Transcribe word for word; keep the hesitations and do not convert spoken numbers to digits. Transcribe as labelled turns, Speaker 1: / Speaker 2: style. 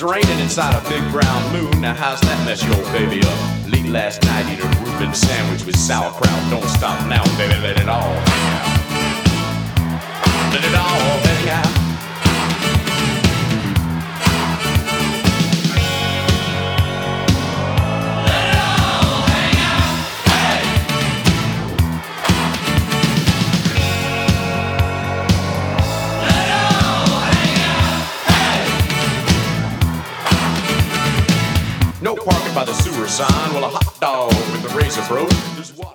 Speaker 1: raining inside a big brown moon. Now how's that mess your baby up? Late last night, eat a Reuben sandwich with sauerkraut. Don't stop now, baby, let it all hang out. Let it all hang out. No parking by the sewer sign. Well, a hot dog with the razor broke. Just walk